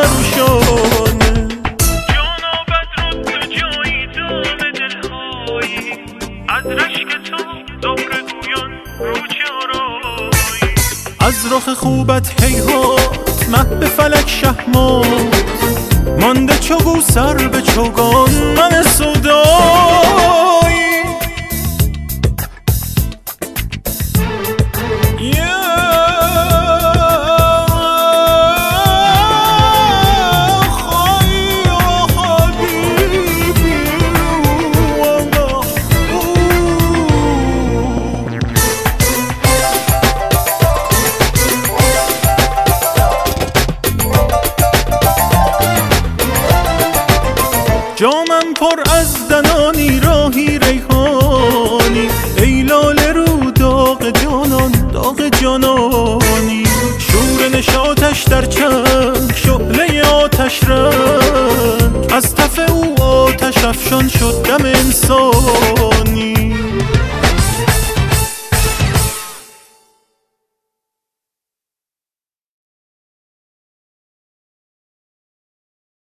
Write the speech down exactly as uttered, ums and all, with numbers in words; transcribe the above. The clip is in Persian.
پریشانه. جانابت رو تو جایی دام دلهایی، از رشک تو زهره گویان رو چارایی. از رخ خوبت هیهات مه به فلک شهمات، مانده چو سر به چوگان من سودایی. جامم پر از دنانی راهی ریحانی، ای لاله رو داغ جانان داغ جانانی. شور نشاطش در چنگ شعله آتش رنگ، از تف او آتش افشان شد دم انسانی.